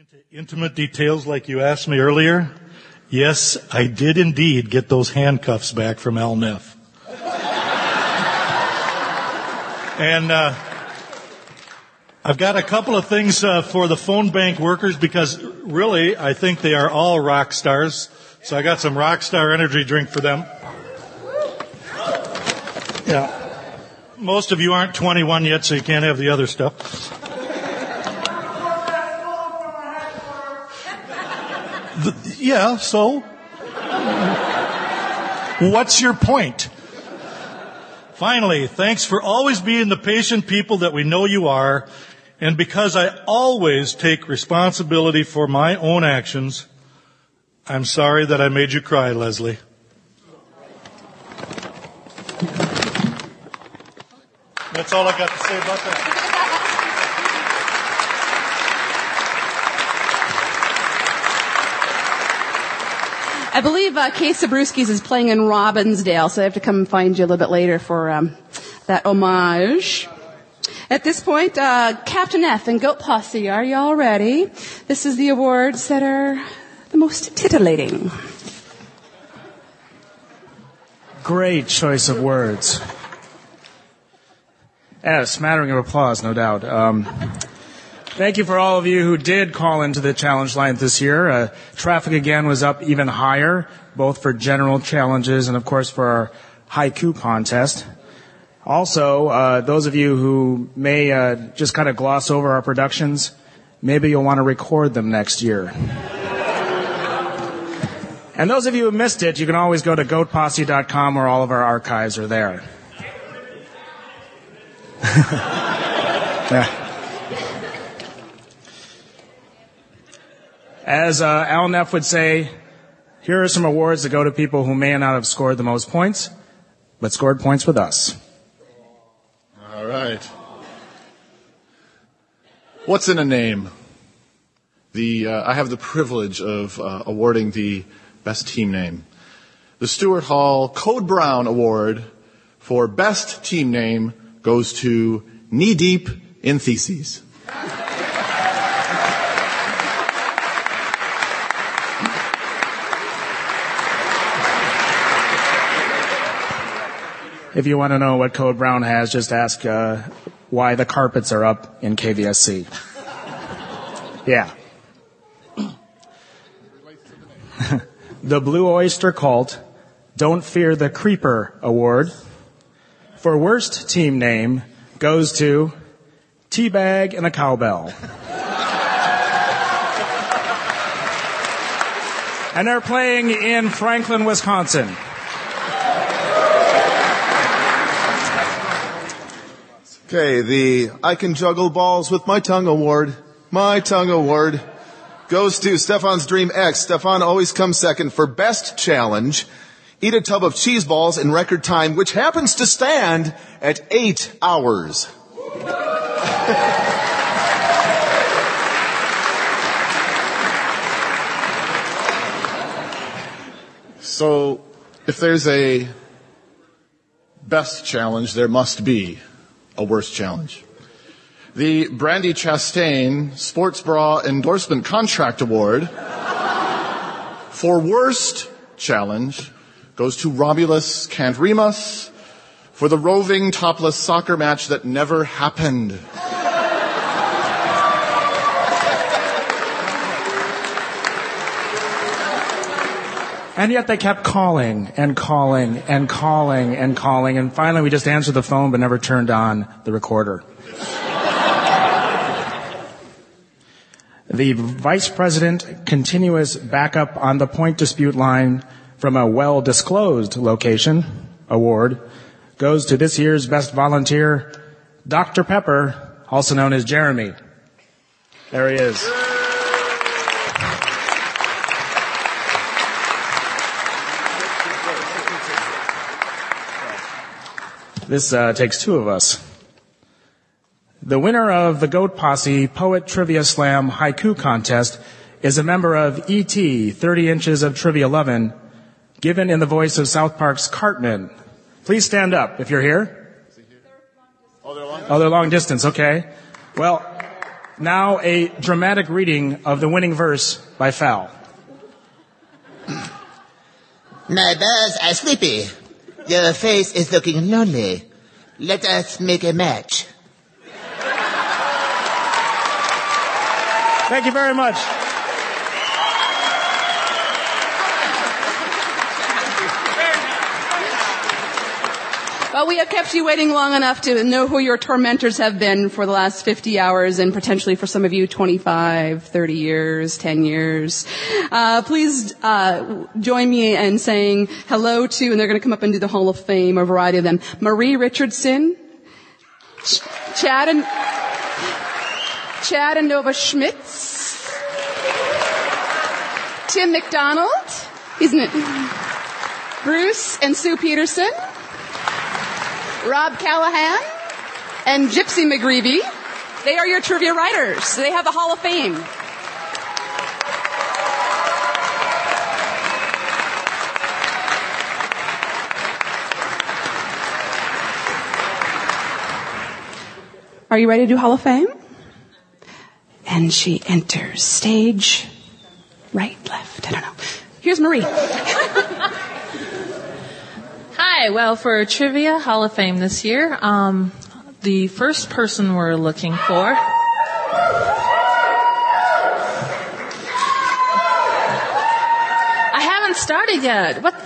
into intimate details like you asked me earlier, yes, I did indeed get those handcuffs back from Al Neff. And I've got a couple of things for the phone bank workers because really I think they are all rock stars. So I got some rock star energy drink for them. Yeah. Most of you aren't 21 yet, so you can't have the other stuff. Yeah, so? What's your point? Finally, thanks for always being the patient people that we know you are, and because I always take responsibility for my own actions, I'm sorry that I made you cry, Leslie. That's all I got to say about that. I believe Kay Sabrewski's is playing in Robbinsdale, so I have to come and find you a little bit later for that homage. At this point, Captain F and Goat Posse, are you all ready? This is the awards that are the most titillating. Great choice of words. Yeah, a smattering of applause, no doubt. Thank you for all of you who did call into the challenge line this year. Traffic again was up even higher, both for general challenges and, of course, for our haiku contest. Also, those of you who may just kind of gloss over our productions, maybe you'll want to record them next year. And those of you who missed it, you can always go to goatposse.com where all of our archives are there. Yeah. As Al Neff would say, here are some awards that go to people who may not have scored the most points, but scored points with us. All right. What's in a name? I have the privilege of awarding the best team name. The Stuart Hall Code Brown Award for best team name goes to Knee Deep in Theses. If you want to know what Code Brown has, just ask why the carpets are up in KVSC. Yeah. The Blue Oyster Cult Don't Fear the Creeper Award for worst team name goes to Teabag and a Cowbell. And they're playing in Franklin, Wisconsin. Okay, the I Can Juggle Balls with My Tongue Award. My Tongue Award goes to Stefan's Dream X. Stefan always comes second for best challenge. Eat a tub of cheese balls in record time, which happens to stand at 8 hours. So, if there's a best challenge, there must be a worst challenge. The Brandy Chastain Sports Bra Endorsement Contract Award for worst challenge goes to Romulus Can't Remus for the roving topless soccer match that never happened. And yet they kept calling and calling and calling and calling, and finally we just answered the phone but never turned on the recorder. The Vice President Continuous Backup on the Point Dispute Line from a well-disclosed location award goes to this year's Best Volunteer, Dr. Pepper, also known as Jeremy. There he is. This takes two of us. The winner of the Goat Posse Poet Trivia Slam Haiku Contest is a member of E.T. 30 Inches of Trivia Lovin', given in the voice of South Park's Cartman. Please stand up if you're here. Oh, they're long distance, okay. Well, Now a dramatic reading of the winning verse by Fowl. My birds are sleepy. Your face is looking lonely. Let us make a match. Thank you very much. Well, we have kept you waiting long enough to know who your tormentors have been for the last 50 hours and potentially for some of you 25, 30 years, 10 years. Please join me in saying hello to, and they're going to come up and do the Hall of Fame, a variety of them. Marie Richardson, Chad and Nova Schmitz, Tim McDonald, isn't it? Bruce and Sue Peterson, Rob Callahan, and Gypsy McGreevy. They are your trivia writers. They have the Hall of Fame. Are you ready to do Hall of Fame? And she enters stage right, left, I don't know. Here's Marie. Hi, well, for Trivia Hall of Fame this year, the first person we're looking for I haven't started yet. What?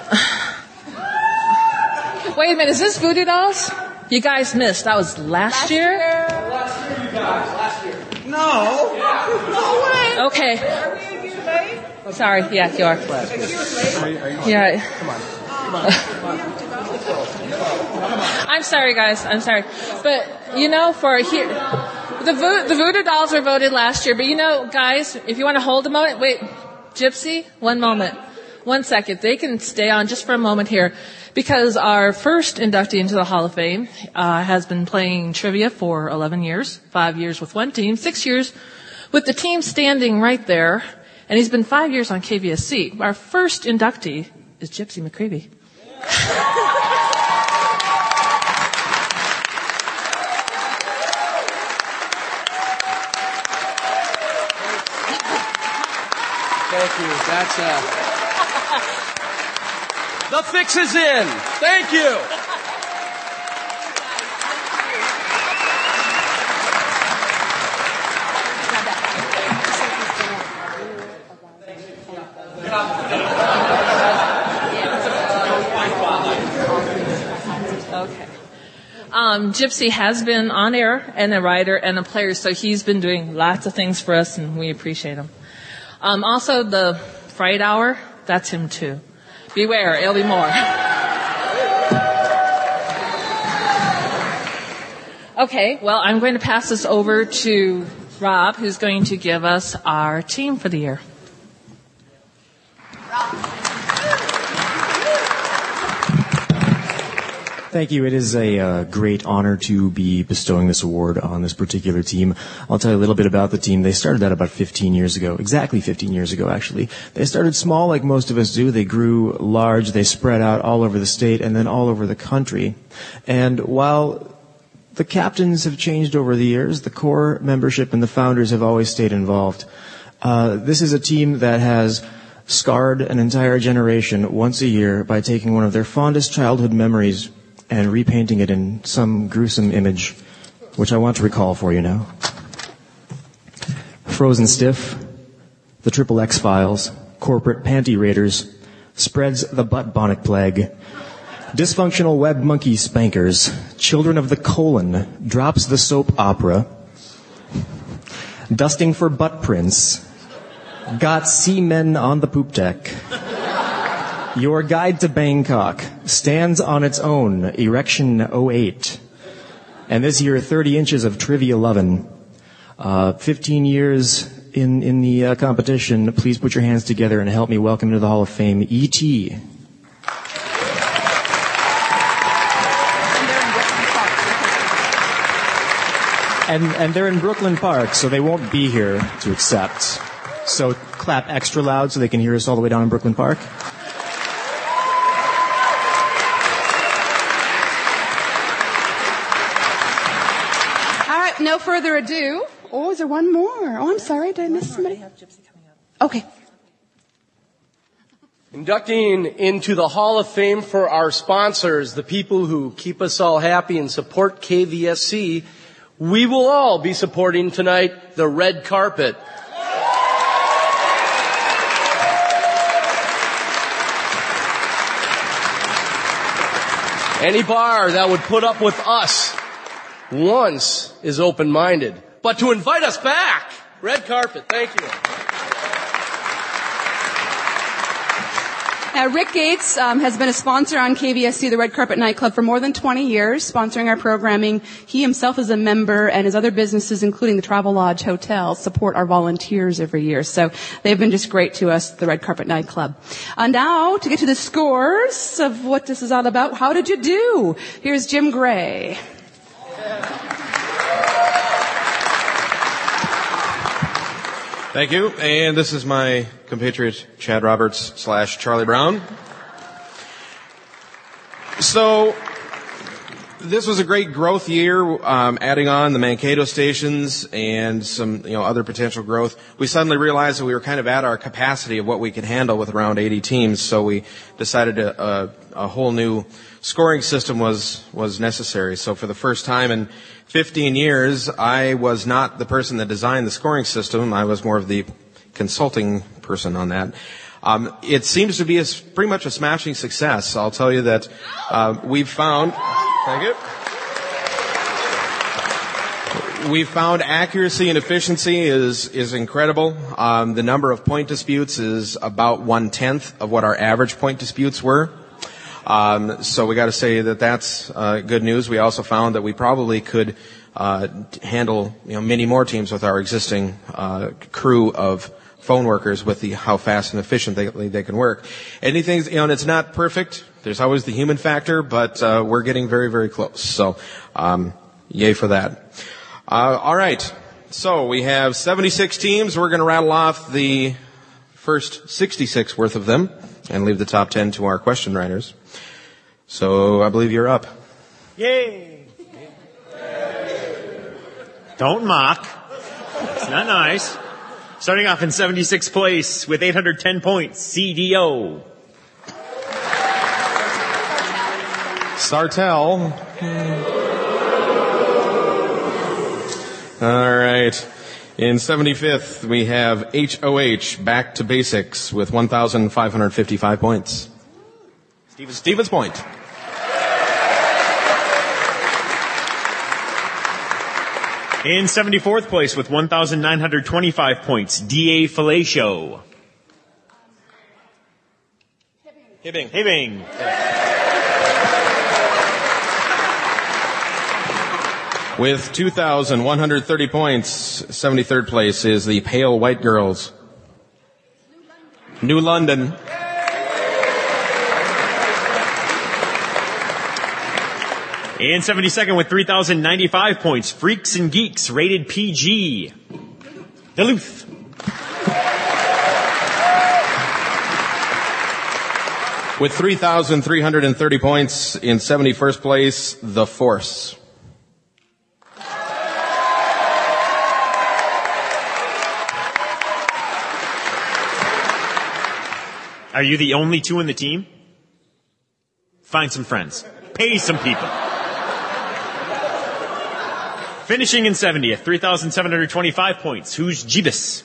Wait a minute, is this Voodoo Dolls? You guys missed. That was last year? Last year, you guys. Last year. No. No way. Okay. Are we late? Sorry, yeah, you are. Yeah. Come on. I'm sorry, guys. I'm sorry. But, you know, for here, the Voodoo Dolls were voted last year. But, you know, guys, if you want to hold a moment, wait, Gypsy, one moment. 1 second. They can stay on just for a moment here. Because our first inductee into the Hall of Fame has been playing trivia for 11 years, 5 years with one team, 6 years with the team standing right there. And he's been 5 years on KVSC. Our first inductee is Gypsy McCreevy. Thank you. That's the fix is in. Thank you. Okay. Gypsy has been on air and a writer and a player, so he's been doing lots of things for us, and we appreciate him. Also, the Fright Hour, that's him too. Beware, it'll be more. Okay, well, I'm going to pass this over to Rob, who's going to give us our team for the year. Thank you. It is a great honor to be bestowing this award on this particular team. I'll tell you a little bit about the team. They started out about 15 years ago, exactly 15 years ago, actually. They started small like most of us do. They grew large. They spread out all over the state and then all over the country. And while the captains have changed over the years, the core membership and the founders have always stayed involved. This is a team that has scarred an entire generation once a year by taking one of their fondest childhood memories and repainting it in some gruesome image, which I want to recall for you now. Frozen Stiff, the Triple X Files, Corporate Panty Raiders, Spreads the Butt Bonnet Plague, Dysfunctional Web Monkey Spankers, Children of the Colon, Drops the Soap Opera, Dusting for Butt Prints, Got Seamen on the Poop Deck, Your Guide to Bangkok, Stands on Its Own, Erection 08. And this year, 30 inches of Trivia Lovin'. 15 years in the competition. Please put your hands together and help me welcome to the Hall of Fame, E.T. And they're in Brooklyn Park, so they won't be here to accept. So clap extra loud so they can hear us all the way down in Brooklyn Park. No further ado, Oh, is there one more? Oh, I'm sorry. Did I miss somebody? Okay. Inducting into the Hall of Fame for our sponsors, the people who keep us all happy and support KVSC, we will all be supporting tonight the red carpet. Any bar that would put up with us once is open-minded. But to invite us back, red carpet, thank you. Now, Rick Gates has been a sponsor on KVSC, the Red Carpet Nightclub, for more than 20 years, sponsoring our programming. He himself is a member, and his other businesses, including the Travel Lodge Hotel, support our volunteers every year. So they've been just great to us, the Red Carpet Nightclub. Now, to get to the scores of what this is all about, how did you do? Here's Jim Gray. Thank you. And this is my compatriot, Chad Roberts / Charlie Brown. So, this was a great growth year, adding on the Mankato stations and some, other potential growth. We suddenly realized that we were kind of at our capacity of what we could handle with around 80 teams, so we decided a whole new scoring system was necessary. So for the first time in 15 years, I was not the person that designed the scoring system. I was more of the consulting person on that. It seems to be pretty much a smashing success. I'll tell you that we've found... Thank you. We've found accuracy and efficiency is incredible. The number of point disputes is about 1/10 of what our average point disputes were. So we got to say that that's good news. We also found that we probably could handle many more teams with our existing crew of phone workers with how fast and efficient they can work. Anything, and it's not perfect. There's always the human factor, but we're getting very, very close. So, yay for that. All right. So we have 76 teams. We're going to rattle off the first 66 worth of them and leave the top 10 to our question writers. So I believe you're up. Yay! Don't mock. It's not nice. Starting off in 76th place with 810 points, CDO. Sartell. All right. In 75th, we have HOH, Back to Basics, with 1,555 points. Stevens Point. In 74th place with 1,925 points, DA Fellatio. Hibbing. With 2,130 points, 73rd place is the Pale White Girls. New London. In 72nd with 3,095 points, Freaks and Geeks, rated PG. Duluth. With 3,330 points, in 71st place, The Force. Are you the only two in the team? Find some friends. Pay some people. Finishing in 70th, 3,725 points. Who's Jeebus?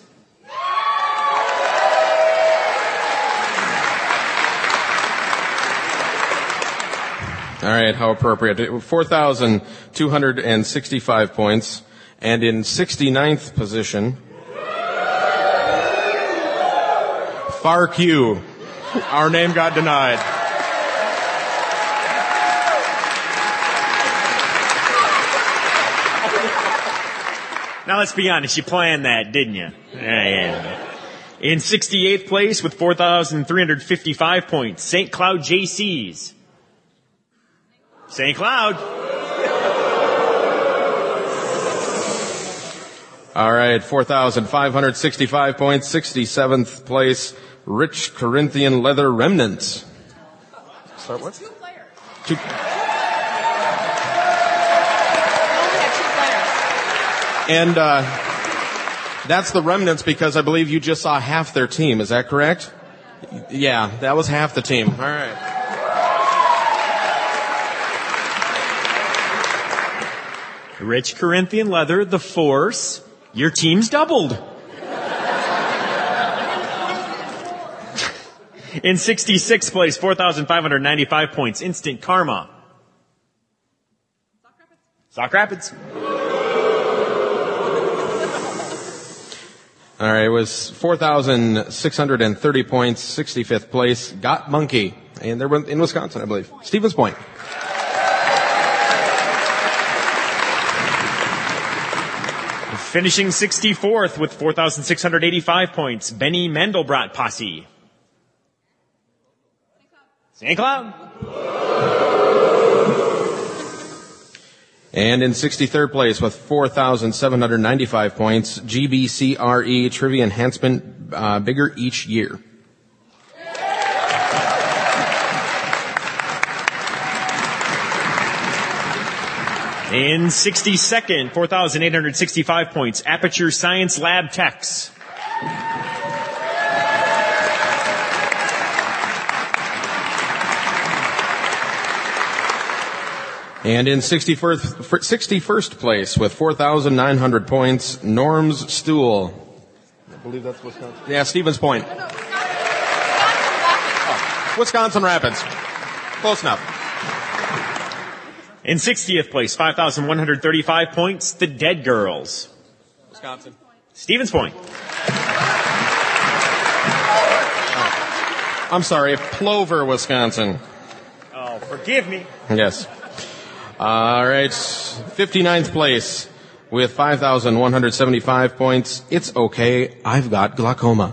All right, how appropriate. 4,265 points. And in 69th position, FARQ. Our name got denied. Now let's be honest, you planned that, didn't you? Yeah. In 68th place with 4,355 points, St. Cloud JCs. St. Cloud. All right, 4,565 points, 67th place, Rich Corinthian Leather Remnants. Start what? Two players. And That's the remnants because I believe you just saw half their team. Is that correct? Yeah, that was half the team. All right. Rich Corinthian leather, the Force. Your team's doubled. In 66th place, 4,595 points, Instant Karma. Sauk Rapids. All right, it was 4,630 points, 65th place. Got Monkey. And they're in Wisconsin, I believe. Stevens Point. Finishing 64th with 4,685 points, Benny Mandelbrot Posse. St. Cloud. And in 63rd place with 4,795 points, GBCRE Trivia Enhancement, bigger each year. In 62nd, 4,865 points, Aperture Science Lab Techs. And in 61st place with 4,900 points, Norm's Stool. I believe that's Wisconsin. Yeah, Stevens Point. Wisconsin Rapids. Close enough. In 60th place, 5,135 points, The Dead Girls. Wisconsin. Stevens Point. I'm sorry, Plover, Wisconsin. Oh, forgive me. Yes. All right, 59th place with 5,175 points. It's okay, I've got glaucoma.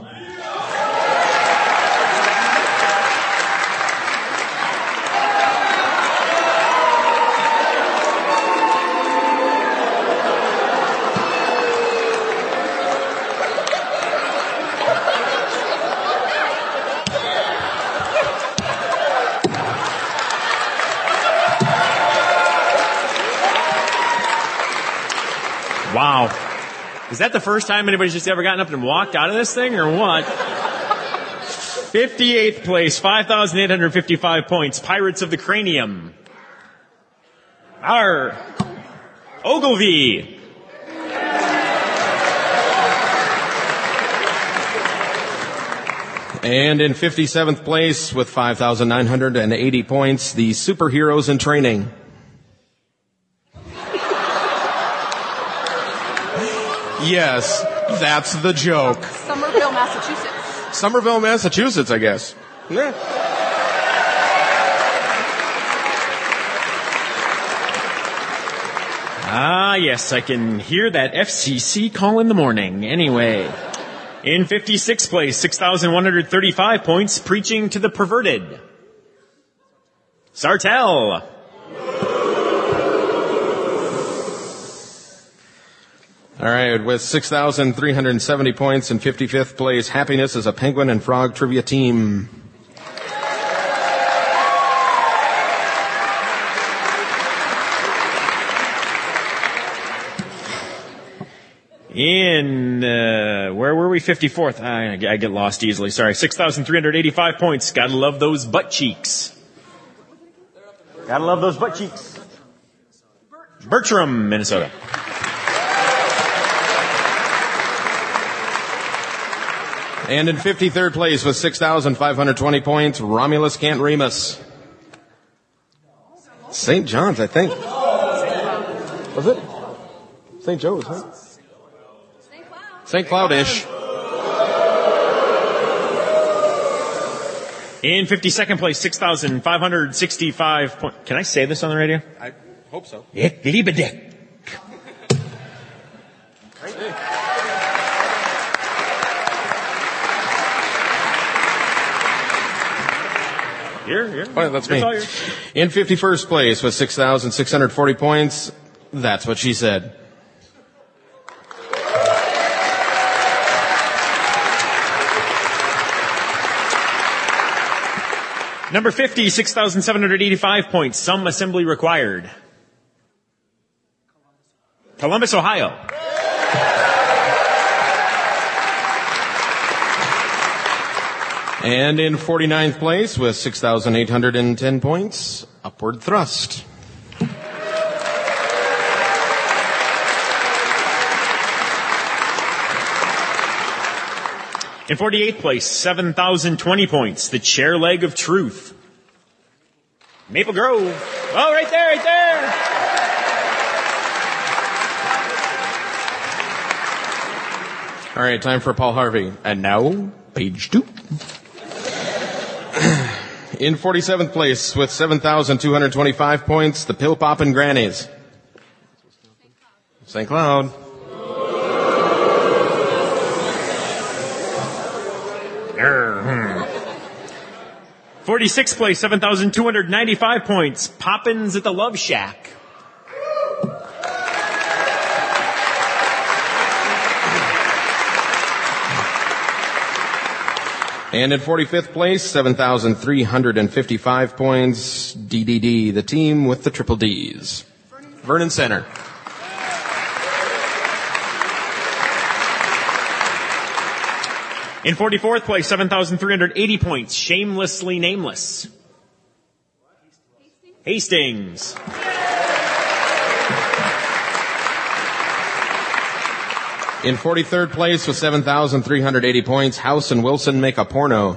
Wow. Is that the first time anybody's just ever gotten up and walked out of this thing, or what? 58th place, 5,855 points, Pirates of the Cranium. Ogilvy. And in 57th place with 5,980 points, the Superheroes in Training. Yes, that's the joke. Somerville, Massachusetts. Somerville, Massachusetts, I guess. Yeah. Ah, yes, I can hear that FCC call in the morning. Anyway, in 56th place, 6,135 points, Preaching to the Perverted. Sartell. All right, with 6,370 points in 55th place, Happiness is a Penguin and Frog Trivia Team. In, where were we? 54th. I get lost easily. Sorry. 6,385 points. Gotta love those butt cheeks. Gotta love those butt cheeks. Bertram, Minnesota. And in 53rd place with 6,520 points, Romulus Can't Remus. St. John's, I think. Was it? St. Joe's, huh? St. Cloud-ish. In 52nd place, 6,565 points. Can I say this on the radio? I hope so. Ich liebe dich. Here. Oh, that's me. In 51st place with 6,640 points, That's What She Said. Number 50, 6,785 points. Some assembly required. Columbus, Ohio. And in 49th place with 6,810 points, Upward Thrust. In 48th place, 7,020 points, the Chair Leg of Truth. Maple Grove. Oh, right there, right there. All right, time for Paul Harvey. And now, page 2. In 47th place with 7,225 points, the Pill Poppin' Grannies. St. Cloud. 46th place, 7,295 points, Poppins at the Love Shack. And in 45th place, 7,355 points, DDD, the team with the triple Ds. Vernon Center. In 44th place, 7,380 points, Shamelessly Nameless. Hastings. In 43rd place with 7,380 points, House and Wilson Make a Porno.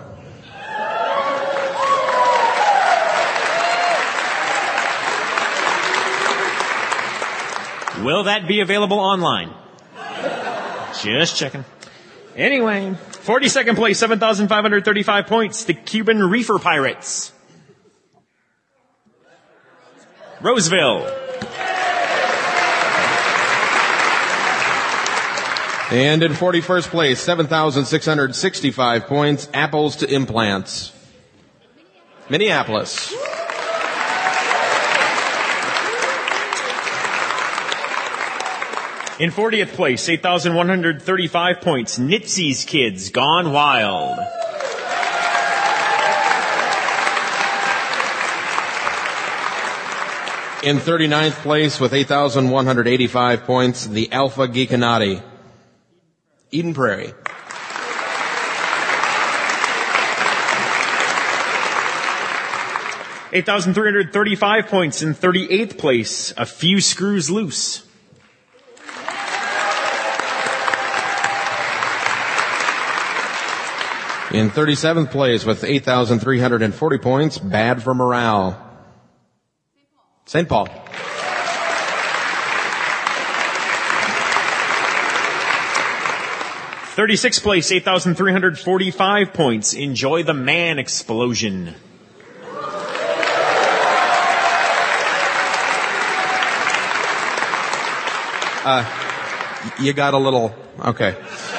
Will that be available online? Just checking. Anyway, 42nd place, 7,535 points, the Cuban Reefer Pirates. Roseville. And in 41st place, 7,665 points, Apples to Implants. Minneapolis. In 40th place, 8,135 points, Nitsy's Kids Gone Wild. In 39th place with 8,185 points, the Alpha Geekanati. Eden Prairie. $8,335 points in 38th place, A Few Screws Loose. In 37th place with 8,340 points, Bad for Morale. St. Paul. '36th place, 8,345 points, Enjoy the Man Explosion. You got a little, okay.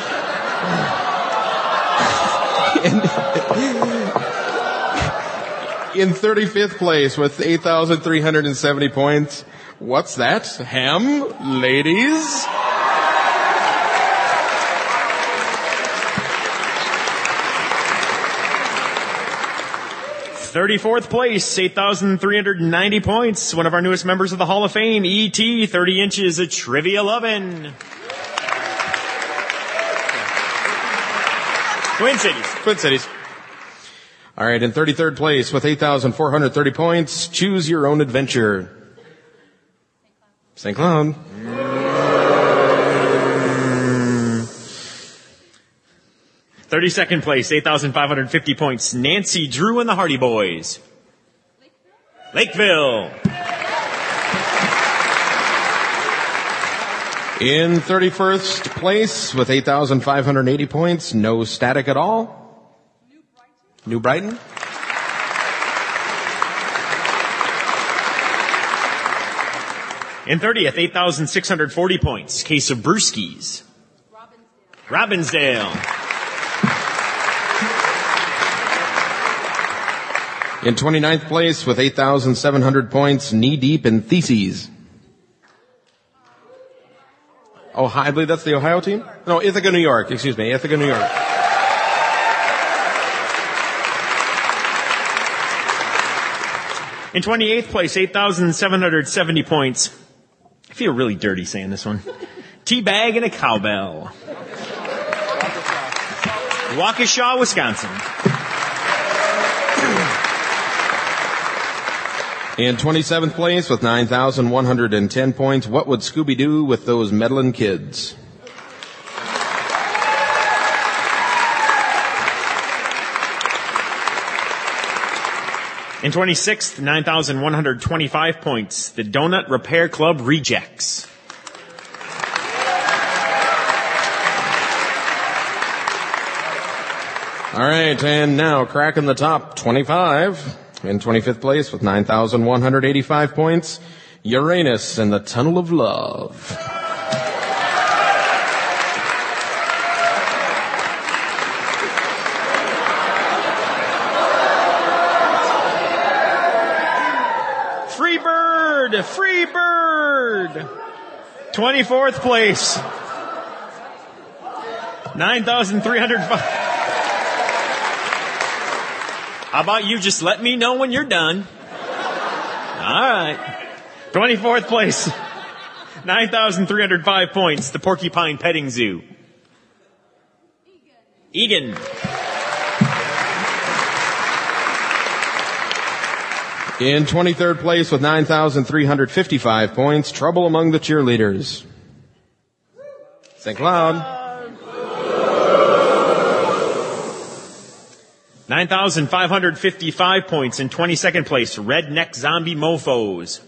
In 35th place with 8,370 points, what's that? Ham, ladies? '34th place, 8,390 points, one of our newest members of the Hall of Fame, E.T., 30 inches, a Trivia Lovin'. Twin Cities. Twin Cities. All right, in 33rd place with 8,430 points, Choose Your Own Adventure. St. Cloud. 32nd place, 8,550 points, Nancy Drew and the Hardy Boys. Lakeville. In 31st place with 8,580 points, No Static at All. New Brighton. In 30th, 8,640 points, Case of Brewskis. Robbinsdale. In 29th place with 8,700 points, Knee Deep in Theses. Oh, I believe that's the Ohio team? No, Ithaca, New York. Excuse me, Ithaca, New York. In 28th place, 8,770 points. I feel really dirty saying this one. Teabag and a Cowbell. Waukesha, Wisconsin. In 27th place with 9,110 points, what would Scooby do with those meddling kids? In 26th, 9,125 points, the Donut Repair Club Rejects. All right, and now cracking the top 25. In 25th place with 9,185 points, Uranus and the Tunnel of Love. Free Bird! Free Bird! 24th place. 9,305. How about you just let me know when you're done? All right. 24th place. 9,305 points. The Porcupine Petting Zoo. Egan. In 23rd place with 9,355 points, Trouble Among the Cheerleaders. St. Cloud. 9,555 points in 22nd place. Redneck Zombie Mofos.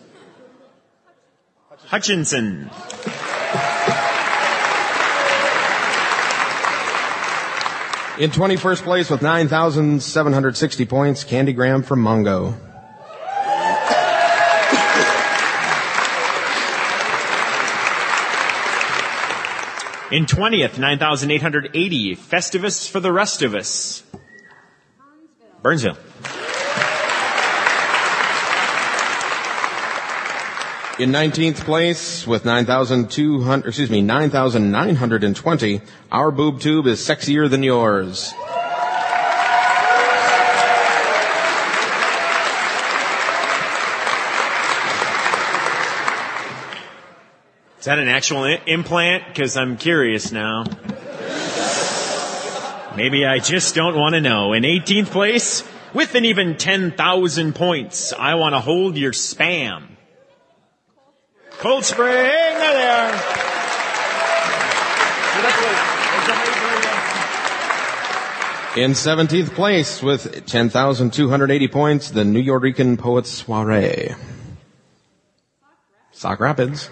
Hutchinson. In 21st place with 9,760 points, Candygram from Mongo. In 20th, 9,880, Festivus for the Rest of Us. Burnsville. In 19th place with 9,920, Our Boob Tube is Sexier Than Yours. Is that an actual implant? Because I'm curious now. Maybe I just don't want to know. In 18th place, with an even 10,000 points, I Want to Hold Your Spam. Cold Spring, there they are. In 17th place with 10,280 points, the New Yorican Poets Soiree. Sauk Rapids.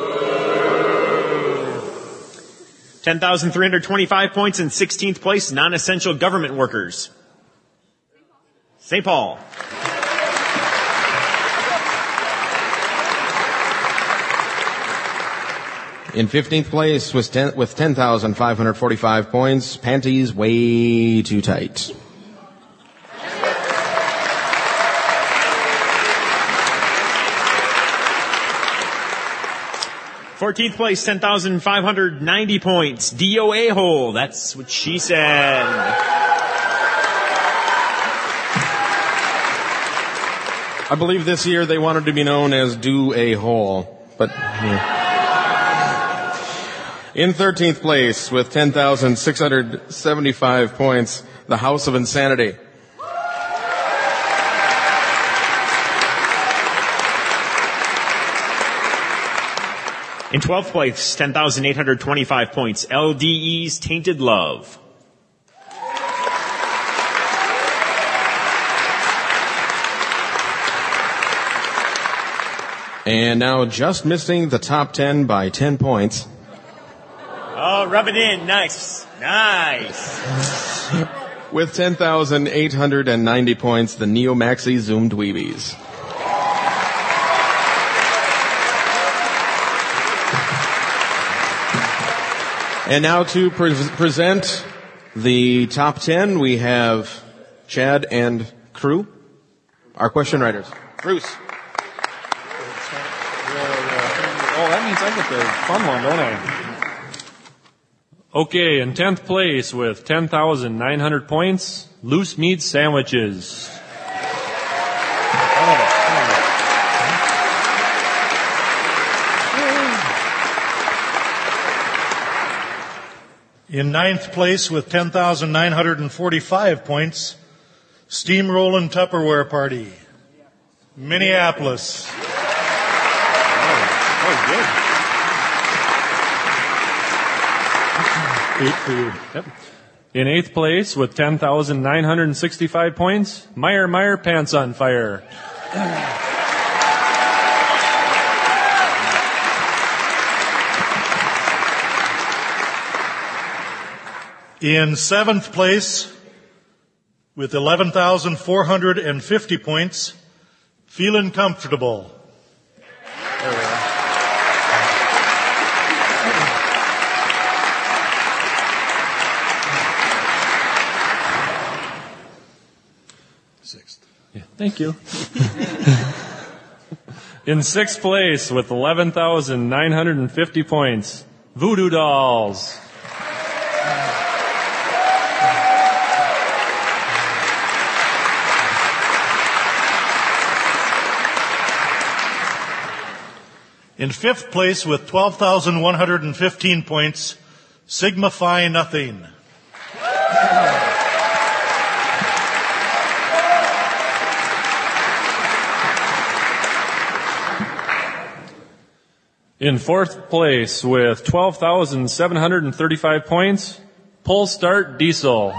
10,325 points in 16th place, non-essential government workers. St. Paul. In 15th place with 10,545 points, Panties Way Too Tight. Fourteenth place, 10,590 points. DOA hole. That's what she said. I believe this year they wanted to be known as Do a Hole, but yeah. In 13th place with 10,675 points, the House of Insanity. In 12th place, 10,825 points, LDE's Tainted Love. And now just missing the top 10 by 10 points. Oh, rub it in. Nice. Nice. With 10,890 points, the Neo Maxi Zoom Dweebies. And now to present the top 10, we have Chad and crew, our question writers. Bruce. Oh, that means I get the fun one, don't I? Okay, in 10th place with 10,900 points, Loose Meat Sandwiches. In 9th place with 10,945 points, Steamrollin' Tupperware Party. Minneapolis. Oh, good. 8 for you. Yep. In 8th place with 10,965 points, Meyer Pants on Fire. In 7th place with 11,450 points, Feeling Comfortable. Yeah, thank you. In 6th place with 11,950 points, Voodoo Dolls. In 5th place with 12,115 points, Sigma Phi Nothing. In 4th place with 12,735 points, Pull Start Diesel.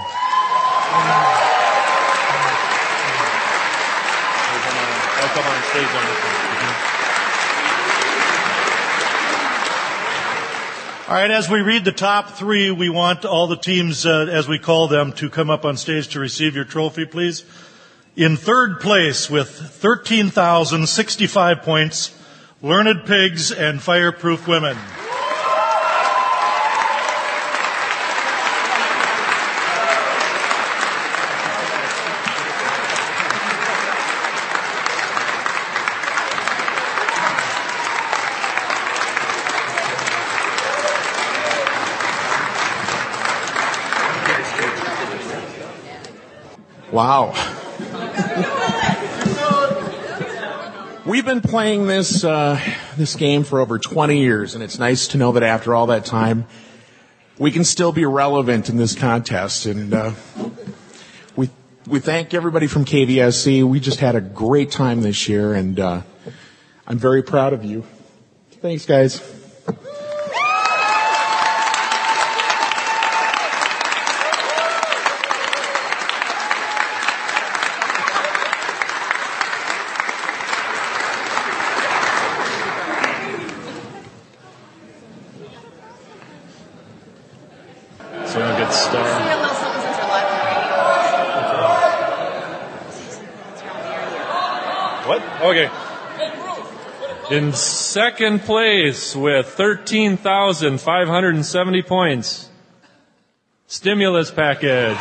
All right, as we read the top 3, we want all the teams, as we call them, to come up on stage to receive your trophy, please. In 3rd place with 13,065 points, Learned Pigs and Fireproof Women. Wow. We've been playing this game for over 20 years, and it's nice to know that after all that time, we can still be relevant in this contest. And we thank everybody from KVSC. We just had a great time this year, and I'm very proud of you. Thanks, guys. Someone gets started. What? Okay. In 2nd place with 13,570 points, Stimulus Package.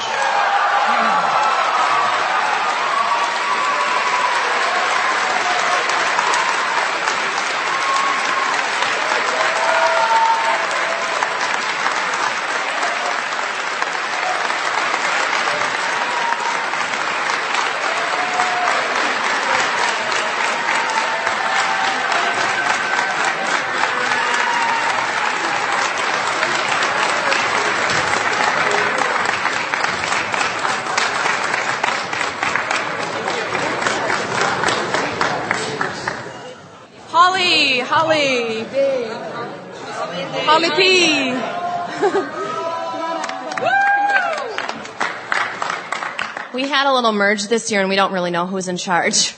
Holly P. We had a little merge this year, and we don't really know who's in charge.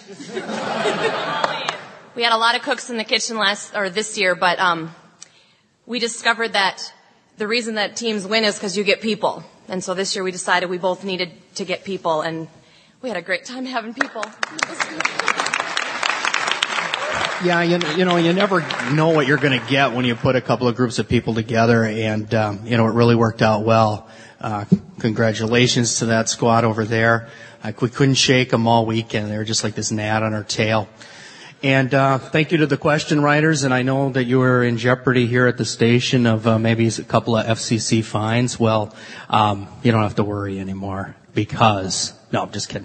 We had a lot of cooks in the kitchen this year, but we discovered that the reason that teams win is because you get people. And so this year we decided we both needed to get people, and we had a great time having people. Yeah, you know, you never know what you're going to get when you put a couple of groups of people together, and it really worked out well. Congratulations to that squad over there. We couldn't shake them all weekend. They were just like this gnat on our tail. And thank you to the question writers, and I know that you were in jeopardy here at the station of maybe a couple of FCC fines. Well, you don't have to worry anymore because... No, I'm just kidding.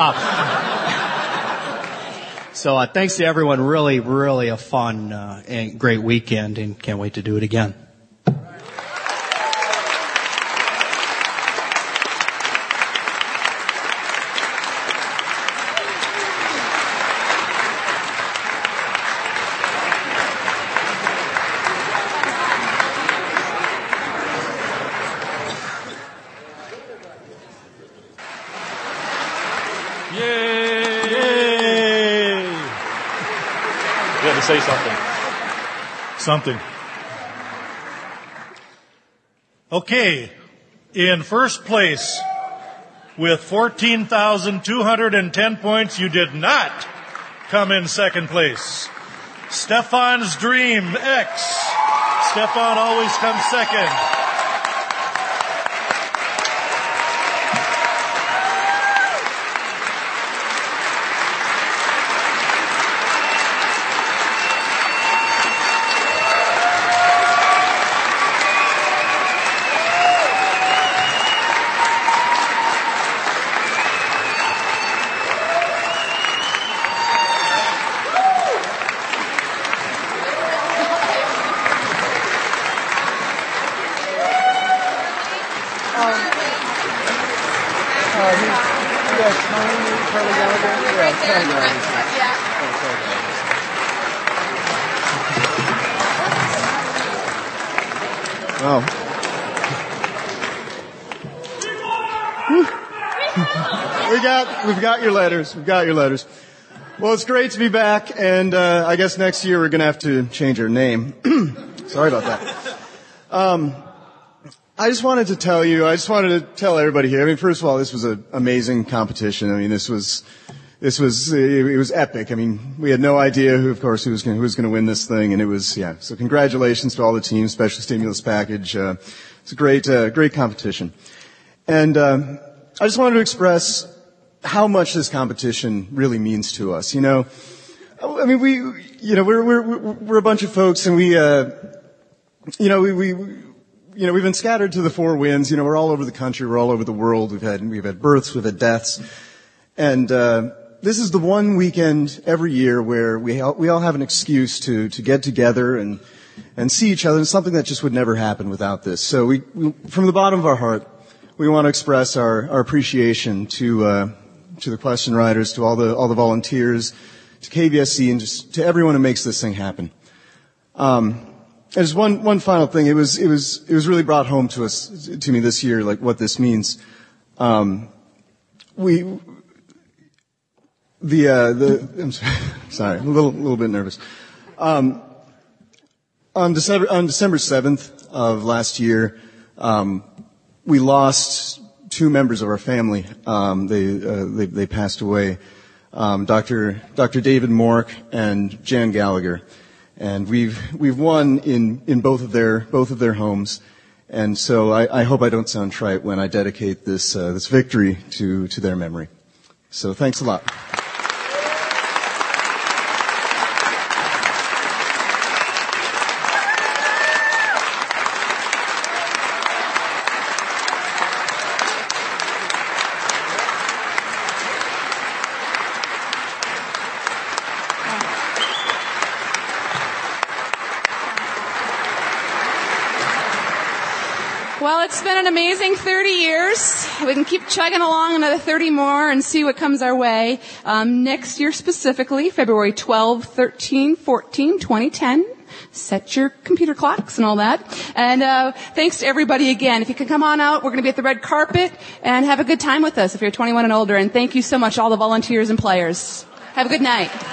So thanks to everyone. Really, really a fun and great weekend, and can't wait to do it again. Yay! Yay! You had to say something. Something. Okay. In first place, with 14,210 points, you did not come in second place. Stefan's Dream X. Stefan always comes second. We've got your letters. We've got your letters. Well, it's great to be back, and I guess next year we're going to have to change our name. Sorry about that. I just wanted to tell everybody here. I mean, first of all, this was an amazing competition. I mean, it was epic. I mean, we had no idea who was going to win this thing, and it was, yeah. So congratulations to all the teams, special stimulus package. It's a great competition. And, I just wanted to express how much this competition really means to us. You know, I mean, we're a bunch of folks, and we've been scattered to the four winds. You know, we're all over the country, we're all over the world. We've had births, we've had deaths, and this is the one weekend every year where we all have an excuse to get together and see each other. It's something that just would never happen without this. So we from the bottom of our heart, we want to express our appreciation to the question writers, to all the volunteers, to KVSC, and just to everyone who makes this thing happen. And just one final thing. It was really brought home to me this year, like what this means. I'm sorry, I'm a little bit nervous. On December 7th of last year, we lost two members of our family. They passed away. Dr. David Mork and Jan Gallagher. And we've won in both of their homes. And so I hope I don't sound trite when I dedicate this victory to their memory. So thanks a lot. Well, it's been an amazing 30 years. We can keep chugging along another 30 more and see what comes our way. Next year specifically, February 12, 13, 14, 2010. Set your computer clocks and all that. And thanks to everybody again. If you can come on out, we're going to be at the red carpet and have a good time with us if you're 21 and older. And thank you so much, all the volunteers and players. Have a good night.